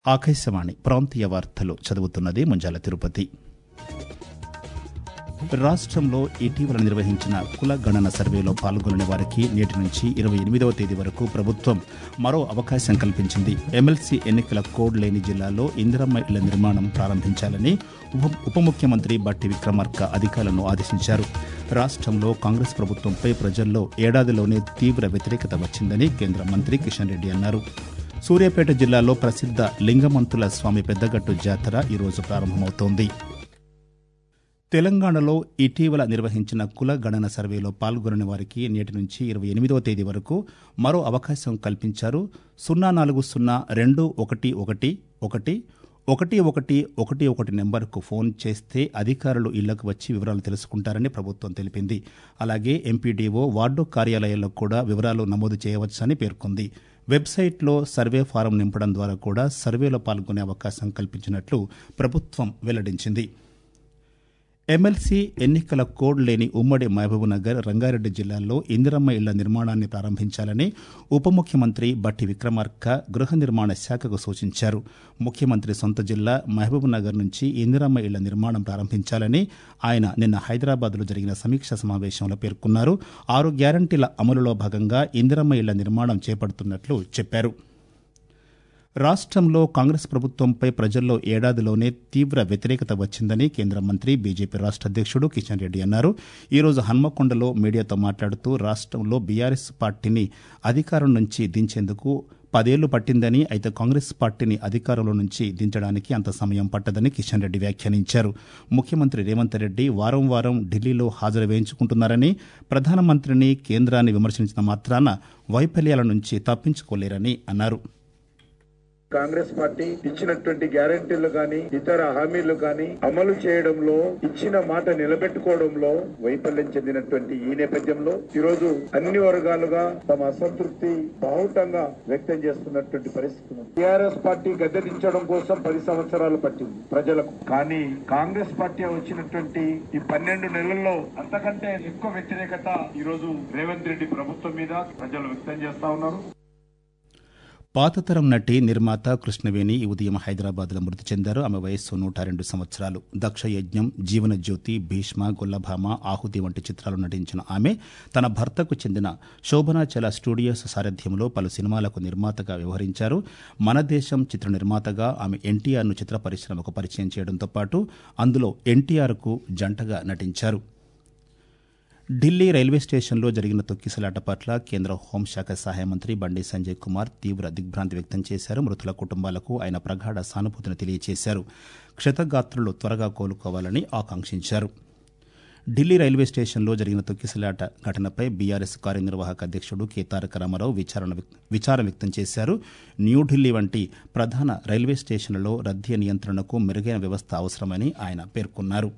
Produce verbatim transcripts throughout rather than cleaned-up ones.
ఆకాశవాణి ప్రాంతీయ వార్తలు చదువుతున్నది ముంజాల తిరుపతి. రాష్ట్రంలో ఇటీవల నిర్వహించిన కుల గణన సర్వేలో పాల్గొనని వారికి నేటి నుంచి ఇరవై ఎనిమిదవ తేదీ వరకు ప్రభుత్వం మరో అవకాశం కల్పించింది. ఎమ్మెల్సీ ఎన్నికల కోడ్ లేని జిల్లాలో ఇందిరమ్మ ఇళ్ల నిర్మాణం ప్రారంభించాలని ఉప ఉప ముఖ్యమంత్రి బట్టి విక్రమార్క అధికారులను ఆదేశించారు. రాష్ట్రంలో కాంగ్రెస్ ప్రభుత్వంపై ప్రజల్లో ఏడాదిలోనే తీవ్ర వ్యతిరేకత వచ్చిందని కేంద్ర మంత్రి కిషన్ రెడ్డి అన్నారు. సూర్యాపేట జిల్లాలో ప్రసిద్ధ లింగమంతుల స్వామి పెద్దగట్టు జాతర ఈరోజు ప్రారంభమవుతోంది. తెలంగాణలో ఇటీవల నిర్వహించిన కుల గణన సర్వేలో పాల్గొనని వారికి నేటి నుంచి ఇరవై ఎనిమిదవ తేదీ వరకు మరో అవకాశం కల్పించారు. సున్నా నాలుగు సున్నా రెండు ఒకటి ఒకటి ఒకటి ఒకటి ఒకటి ఒకటి ఒకటి నెంబర్కు ఫోన్ చేస్తే అధికారులు ఇళ్లకు వచ్చి వివరాలు తెలుసుకుంటారని ప్రభుత్వం తెలిపింది. అలాగే ఎంపీడీఓ వార్డు కార్యాలయాల్లో కూడా వివరాలు నమోదు చేయవచ్చని పేర్కొంది. వెబ్సైట్లో సర్వే ఫారం నింపడం ద్వారా కూడా సర్వేలో పాల్గొనే అవకాశం కల్పించినట్లు ప్రభుత్వం వెల్లడించింది. ఎమ్మెల్సీ ఎన్నికల కోడ్ లేని ఉమ్మడి మహబూబ్నగర్, రంగారెడ్డి జిల్లాల్లో ఇందిరమ్మ ఇళ్ల నిర్మాణాన్ని ప్రారంభించాలని ఉప ముఖ్యమంత్రి బట్టి విక్రమార్క గృహ నిర్మాణ శాఖకు సూచించారు. ముఖ్యమంత్రి సొంత జిల్లా మహబూబ్నగర్ నుంచి ఇందిరమ్మ ఇళ్ల నిర్మాణం ప్రారంభించాలని ఆయన నిన్న హైదరాబాద్లో జరిగిన సమీక్షా సమావేశంలో పేర్కొన్నారు. ఆరు గ్యారంటీల అమలులో భాగంగా ఇందిరమ్మ ఇళ్ల నిర్మాణం చేపడుతున్నట్లు చెప్పారు. రాష్ట్రంలో కాంగ్రెస్ ప్రభుత్వంపై ప్రజల్లో ఏడాదిలోనే తీవ్ర వ్యతిరేకత వచ్చిందని కేంద్ర మంత్రి బీజేపీ రాష్ట్ర అధ్యక్షుడు కిషన్ రెడ్డి అన్నారు. ఈరోజు హన్మకొండలో మీడియాతో మాట్లాడుతూ రాష్ట్రంలో బీఆర్ఎస్ పార్టీని అధికారం నుంచి దించేందుకు పదేళ్లు పట్టిందని, అయితే కాంగ్రెస్ పార్టీని అధికారంలో నుంచి దించడానికి అంత సమయం పట్టదని కిషన్ రెడ్డి వ్యాఖ్యానించారు. ముఖ్యమంత్రి రేవంత్ రెడ్డి వారం వారం ఢిల్లీలో హాజరు వేయించుకుంటున్నారని, ప్రధానమంత్రిని కేంద్రాన్ని విమర్శించిన మాత్రాన వైఫల్యాల నుంచి తప్పించుకోలేరని అన్నారు. కాంగ్రెస్ పార్టీ ఇచ్చినటువంటి గ్యారెంటీలు గాని ఇతర హామీలు గాని అమలు చేయడంలో, ఇచ్చిన మాట నిలబెట్టుకోవడంలో వైఫల్యం చెందినటువంటి ఈ నేపథ్యంలో ఈరోజు అన్ని వర్గాలుగా తమ అసంతృప్తి బాహుటంగా వ్యక్తం చేస్తున్నటువంటి పరిస్థితి. టీఆర్ఎస్ పార్టీ గద్దెదించడం కోసం పది సంవత్సరాలు పట్టింది ప్రజలకు, కానీ కాంగ్రెస్ పార్టీ వచ్చినటువంటి ఈ పన్నెండు నెలల్లో అంతకంటే ఎక్కువ వ్యతిరేకత ఈరోజు రేవంత్ రెడ్డి ప్రభుత్వం మీద ప్రజలు వ్యక్తం చేస్తా ఉన్నారు. పాతతరం నటి నిర్మాత కృష్ణవేణి ఈ ఉదయం హైదరాబాద్లో మృతి చెందారు. ఆమె వయస్సు నూట రెండు సంవత్సరాలు. దక్ష యజ్ఞం, జీవన జ్యోతి, భీష్మ, గొల్లభామ, ఆహుతి వంటి చిత్రాలు నటించిన ఆమె తన భర్తకు చెందిన శోభనాచల స్టూడియోస్ సారథ్యంలో పలు సినిమాలకు నిర్మాతగా వ్యవహరించారు. మన దేశం చిత్ర నిర్మాతగా ఆమె ఎన్టీఆర్ను చిత్ర పరిశ్రమకు పరిచయం చేయడంతో పాటు అందులో ఎన్టీఆర్కు జంటగా నటించారు. ఢిల్లీ రైల్వే స్టేషన్లో జరిగిన తొక్కిసలాట పట్ల కేంద్ర హోంశాఖ సహాయ మంత్రి బండి సంజయ్ కుమార్ తీవ్ర దిగ్భ్రాంతి వ్యక్తం చేశారు. మృతుల కుటుంబాలకు ఆయన ప్రగాఢ సానుభూతిని తెలియజేశారు. క్షతగాత్రులు త్వరగా కోలుకోవాలని ఆకాంక్షించారు. ఢిల్లీ రైల్వే స్టేషన్లో జరిగిన తొక్కిసలాట ఘటనపై బీఆర్ఎస్ కార్యనిర్వాహక అధ్యక్షుడు కె తారక రామారావు విచారణ విచారం వ్యక్తం చేశారు. న్యూఢిల్లీ వంటి ప్రధాన రైల్వే స్టేషన్లలో రద్దీ నియంత్రణకు మెరుగైన వ్యవస్థ అవసరమని ఆయన పేర్కొన్నారు.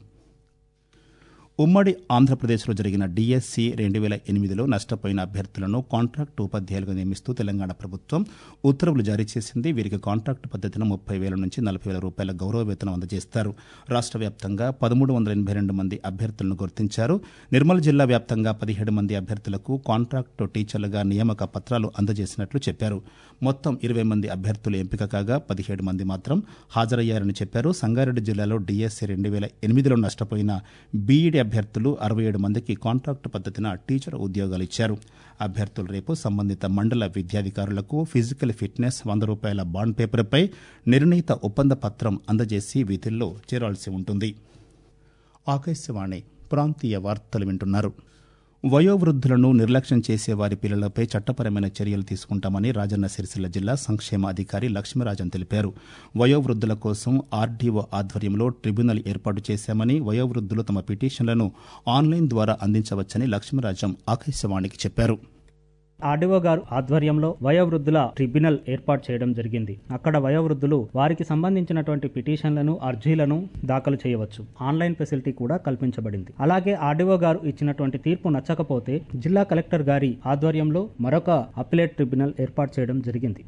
ఉమ్మడి ఆంధ్రప్రదేశ్లో జరిగిన డిఎస్సి రెండు వేల ఎనిమిదిలో నష్టపోయిన అభ్యర్థులను కాంట్రాక్టు ఉపాధ్యాయులుగా నియమిస్తూ తెలంగాణ ప్రభుత్వం ఉత్తర్వులు జారీ చేసింది. వీరికి కాంట్రాక్టు పద్ధతిలో ముప్పై వేల నుంచి నలభై వేల రూపాయల గౌరవ వేతనం అందజేస్తారు. రాష్ట్ర వ్యాప్తంగా పదమూడు వందల ఎనభై రెండు మంది అభ్యర్థులను గుర్తించారు. నిర్మల్ జిల్లా వ్యాప్తంగా పదిహేడు మంది అభ్యర్థులకు కాంట్రాక్టు టీచర్లుగా నియామక పత్రాలు అందజేసినట్లు చెప్పారు. మొత్తం ఇరవై మంది అభ్యర్థులు ఎంపిక కాగా పదిహేడు మంది మాత్రం హాజరయ్యారని చెప్పారు. సంగారెడ్డి జిల్లాలో డిఎస్సి రెండు వేల ఎనిమిదిలో నష్టపోయిన బీఈడీ అభ్యర్థులు అరవై ఏడు మందికి కాంట్రాక్టు పద్ధతిన టీచర్ ఉద్యోగాలు ఇచ్చారు. అభ్యర్థులు రేపు సంబంధిత మండల విద్యాధికారులకు ఫిజికల్ ఫిట్నెస్, వంద రూపాయల బాండ్ పేపర్పై నిర్ణీత ఒప్పంద పత్రం అందజేసి విధుల్లో చేరాల్సి ఉంటుంది. ఆకాశవాణి ప్రాంతీయ వార్తలు వింటున్నారు. వయోవృద్ధులను నిర్లక్ష్యం చేసే వారి పిల్లలపై చట్టపరమైన చర్యలు తీసుకుంటామని రాజన్న సిరిసిల్ల జిల్లా సంక్షేమ అధికారి లక్ష్మీరాజన్ తెలిపారు. వయోవృద్ధుల కోసం ఆర్డీఓ ఆధ్వర్యంలో ట్రిబ్యునల్ ఏర్పాటు చేశామని, వయోవృద్ధులు తమ పిటిషన్లను ఆన్లైన్ ద్వారా అందించవచ్చని లక్ష్మీరాజన్ ఆకాశవాణికి చెప్పారు. ఆర్డీఓ గారు ఆధ్వర్యంలో వయోవృద్ధుల ట్రిబ్యునల్ ఏర్పాటు చేయడం జరిగింది. అక్కడ వయోవృద్ధులు వారికి సంబంధించినటువంటి పిటిషన్లను, అర్జీలను దాఖలు చేయవచ్చు. ఆన్లైన్ ఫెసిలిటీ కూడా కల్పించబడింది. అలాగే ఆర్డీఓ గారు ఇచ్చినటువంటి తీర్పు నచ్చకపోతే జిల్లా కలెక్టర్ గారి ఆధ్వర్యంలో మరొక అప్పిలేట్ ట్రిబ్యునల్ ఏర్పాటు చేయడం జరిగింది.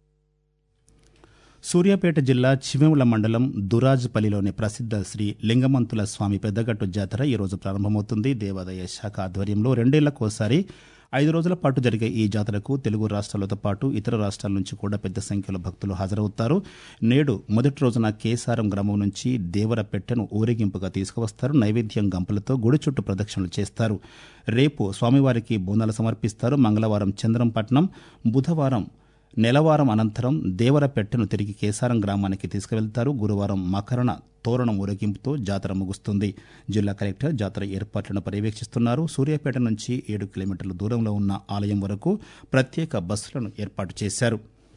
సూర్యాపేట జిల్లా చివెముల మండలం దురాజ్పల్లిలోని ప్రసిద్ధ శ్రీ లింగమంతుల స్వామి పెద్దగట్టు జాతర ఈరోజు ప్రారంభమవుతుంది. దేవాదాయ శాఖ ఆధ్వర్యంలో రెండేళ్లకోసారి ఐదు రోజుల పాటు జరిగే ఈ జాతరకు తెలుగు రాష్ట్రాలతో పాటు ఇతర రాష్ట్రాల నుంచి కూడా పెద్ద సంఖ్యలో భక్తులు హాజరవుతారు. నేడు మొదటి రోజున కేసారం గ్రామం నుంచి దేవరపెట్టెను ఊరేగింపుగా తీసుకువస్తారు. నైవేద్యం గంపలతో గుడి చుట్టూ ప్రదక్షిణలు చేస్తారు. రేపు స్వామివారికి బోనాలు సమర్పిస్తారు. మంగళవారం చంద్రంపట్నం, బుధవారం నెలవారం అనంతరం దేవరపెట్టెను తిరిగి కేసారం గ్రామానికి తీసుకువెళ్తారు. గురువారం మకరణ తోరణం ఊరేగింపుతో జాతర ముగుస్తుంది. జిల్లా కలెక్టర్ జాతర ఏర్పాట్లను పర్యవేక్షిస్తున్నారు. సూర్యాపేట నుంచి ఏడు కిలోమీటర్ల దూరంలో ఉన్న ఆలయం వరకు ప్రత్యేక బస్సులను ఏర్పాటు చేశారు.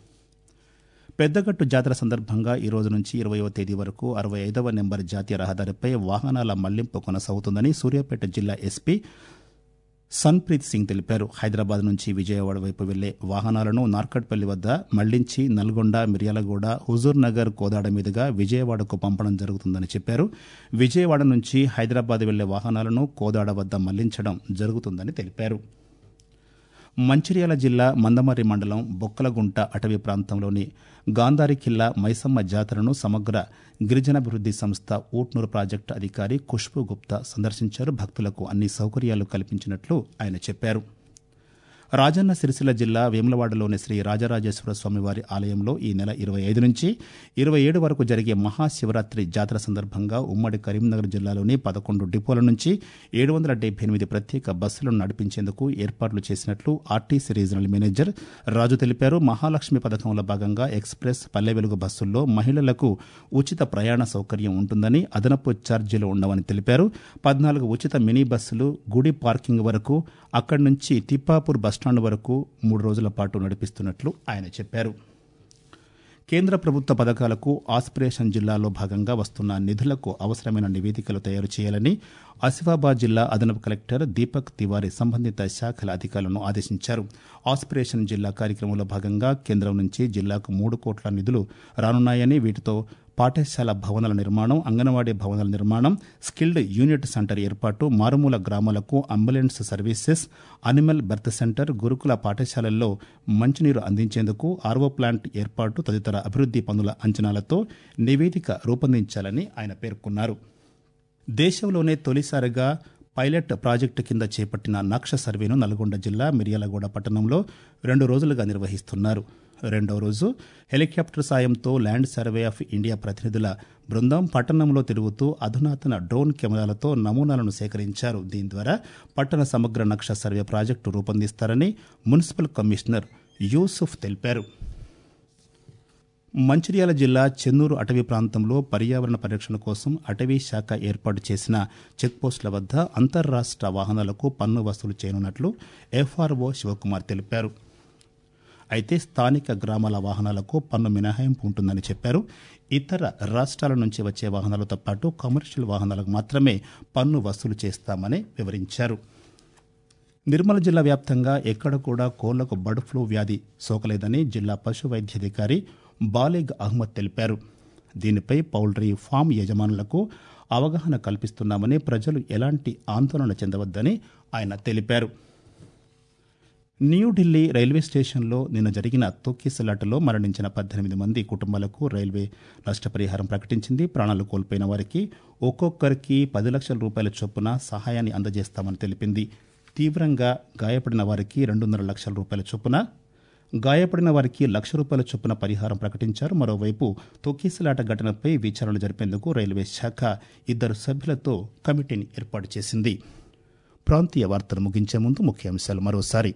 పెద్దగట్టు జాతర సందర్భంగా ఈ రోజు నుంచి ఇరవయవ తేదీ వరకు అరవై ఐదవ నెంబర్ జాతీయ రహదారిపై వాహనాల మళ్లింపు కొనసాగుతుందని సూర్యాపేట జిల్లా ఎస్పీ సన్ప్రీత్ సింగ్ తెలిపారు. హైదరాబాద్ నుంచి విజయవాడ వైపు వెళ్లే వాహనాలను నార్కట్పల్లి వద్ద మళ్లించి నల్గొండ, మిర్యాలగూడ, హుజూర్ నగర్, కోదాడ మీదుగా విజయవాడకు పంపడం జరుగుతుందని చెప్పారు. విజయవాడ నుంచి హైదరాబాద్ వెళ్లే వాహనాలను కోదాడ వద్ద మళ్లించడం జరుగుతుందని తెలిపారు. మంచిర్యాల జిల్లా మందమర్రి మండలం బొక్కలగుంట అటవీ ప్రాంతంలోని గాంధారి ఖిల్లా మైసమ్మ జాతరను సమగ్ర గిరిజనాభివృద్ది సంస్థ ఊట్నూరు ప్రాజెక్టు అధికారి ఖుష్బూ గుప్తా సందర్శించారు. భక్తులకు అన్ని సౌకర్యాలు కల్పించినట్లు ఆయన చెప్పారు. రాజన్న సిరిసిల్ల జిల్లా వేములవాడలోని శ్రీ రాజరాజేశ్వర స్వామివారి ఆలయంలో ఈ నెల ఇరవై ఐదు నుంచి ఇరవై ఏడు వరకు జరిగే మహాశివరాత్రి జాతర సందర్భంగా ఉమ్మడి కరీంనగర్ జిల్లాలోని పదకొండు డిపోల నుంచి ఏడు వందల డెబ్బై ఎనిమిది ప్రత్యేక బస్సులను నడిపించేందుకు ఏర్పాట్లు చేసినట్లు ఆర్టీసీ రీజనల్ మేనేజర్ రాజు తెలిపారు. మహాలక్ష్మి పథకంలో భాగంగా ఎక్స్ప్రెస్, పల్లె వెలుగు బస్సుల్లో మహిళలకు ఉచిత ప్రయాణ సౌకర్యం ఉంటుందని, అదనపు ఛార్జీలు ఉండవని తెలిపారు. పద్నాలుగు ఉచిత మినీ బస్సులు గుడి పార్కింగ్ వరకు, అక్కడి నుంచి తిప్పాపూర్ బస్టాండ్ వరకు మూడు రోజుల పాటు నడిపిస్తున్నట్లు ఆయన చెప్పారు. కేంద్ర ప్రభుత్వ పథకాలకు ఆస్పిరేషన్ జిల్లాలో భాగంగా వస్తున్న నిధులకు అవసరమైన నివేదికలు తయారు చేయాలని ఆసిఫాబాద్ జిల్లా అదనపు కలెక్టర్ దీపక్ తివారీ సంబంధిత శాఖల అధికారులను ఆదేశించారు. ఆస్పిరేషన్ జిల్లా కార్యక్రమంలో భాగంగా కేంద్రం నుంచి జిల్లాకు మూడు కోట్ల నిధులు రానున్నాయని, వీటితో పాఠశాల భవనాల నిర్మాణం, అంగన్వాడీ భవనాల నిర్మాణం, స్కిల్డ్ యూనిట్ సెంటర్ ఏర్పాటు, మారుమూల గ్రామాలకు ambulance services, animal birth centre, గురుకుల పాఠశాలల్లో మంచినీరు అందించేందుకు ఆర్వో ప్లాంట్ ఏర్పాటు తదితర అభివృద్ది పనుల అంచనాలతో నివేదిక రూపొందించాలని ఆయన పేర్కొన్నారు. దేశంలోనే తొలిసారిగా పైలట్ ప్రాజెక్టు కింద చేపట్టిన నక్ష సర్వేను నల్గొండ జిల్లా మిర్యాలగూడ పట్టణంలో రెండు రోజులుగా నిర్వహిస్తున్నారు. రెండవ రోజు హెలికాప్టర్ సాయంతో ల్యాండ్ సర్వే ఆఫ్ ఇండియా ప్రతినిధుల బృందం పట్టణంలో తిరుగుతూ అధునాతన డ్రోన్ కెమెరాలతో నమూనాలను సేకరించారు. దీని ద్వారా పట్టణ సమగ్ర నక్ష సర్వే ప్రాజెక్టు రూపొందిస్తారని మున్సిపల్ కమిషనర్ యూసుఫ్ తెలిపారు. మంచిర్యాల జిల్లా చెన్నూరు అటవీ ప్రాంతంలో పర్యావరణ పరిరక్షణ కోసం అటవీ శాఖ ఏర్పాటు చేసిన చెక్పోస్టుల వద్ద అంతర్రాష్ట్ర వాహనాలకు పన్ను వసూలు చేయనున్నట్లు ఎఫ్ఆర్ఓ శివకుమార్ తెలిపారు. అయితే స్థానిక గ్రామాల వాహనాలకు పన్ను మినహాయింపు ఉంటుందని చెప్పారు. ఇతర రాష్ట్రాల నుంచి వచ్చే వాహనాలతో పాటు కమర్షియల్ వాహనాలకు మాత్రమే పన్ను వసూలు చేస్తామని వివరించారు. నిర్మల్ జిల్లా వ్యాప్తంగా ఎక్కడ కూడా కోళ్లకు బర్డ్ ఫ్లూ వ్యాధి సోకలేదని జిల్లా పశు వైద్యాధికారి బాలేగ్ అహ్మద్ తెలిపారు. దీనిపై పౌల్ట్రీ ఫామ్ యజమానులకు అవగాహన కల్పిస్తున్నామని, ప్రజలు ఎలాంటి ఆందోళన చెందవద్దని ఆయన తెలిపారు. న్యూఢిల్లీ రైల్వే స్టేషన్లో నిన్న జరిగిన తొక్కిసలాటలో మరణించిన పద్దెనిమిది మంది కుటుంబాలకు రైల్వే నష్టపరిహారం ప్రకటించింది. ప్రాణాలు కోల్పోయిన వారికి ఒక్కొక్కరికి పది లక్షల రూపాయల చొప్పున సహాయాన్ని అందజేస్తామని తెలిపింది. తీవ్రంగా గాయపడిన వారికి రెండున్నర లక్షల రూపాయల చొప్పున, గాయపడిన వారికి లక్ష రూపాయల చొప్పున పరిహారం ప్రకటించారు. మరోవైపు తొక్కిసలాట ఘటనపై విచారణ జరిపేందుకు రైల్వే శాఖ ఇద్దరు సభ్యులతో కమిటీని ఏర్పాటు చేసింది. ప్రాంతీయ వార్తలు ముగించే ముందు ముఖ్యాంశాలు మరోసారి.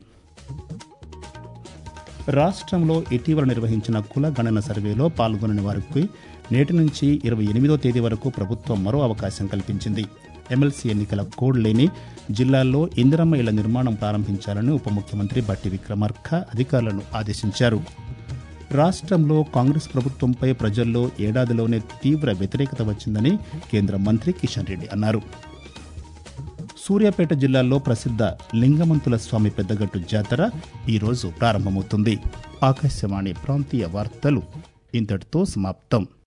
రాష్ట్రంలో ఇటీవల నిర్వహించిన కుల గణన సర్వేలో పాల్గొనని వారికి నేటి నుంచి ఇరవై ఎనిమిదో తేదీ వరకు ప్రభుత్వం మరో అవకాశం కల్పించింది. ఎమ్మెల్సీ ఎన్నికల కోడ్ లేని జిల్లాల్లో ఇందిరమ్మ ఇళ్ల నిర్మాణం ప్రారంభించాలని ఉప ముఖ్యమంత్రి బట్టి విక్రమార్క అధికారులను ఆదేశించారు. రాష్ట్రంలో కాంగ్రెస్ ప్రభుత్వంపై ప్రజల్లో ఏడాదిలోనే తీవ్ర వ్యతిరేకత వచ్చిందని కేంద్ర మంత్రి కిషన్ రెడ్డి అన్నారు. సూర్యాపేట జిల్లాలో ప్రసిద్ధ లింగమంతుల స్వామి పెద్దగట్టు జాతర ఈరోజు ప్రారంభమవుతుంది. ఆకాశవాణి ప్రాంతీయ వార్తలు ఇంతటితో సమాప్తం.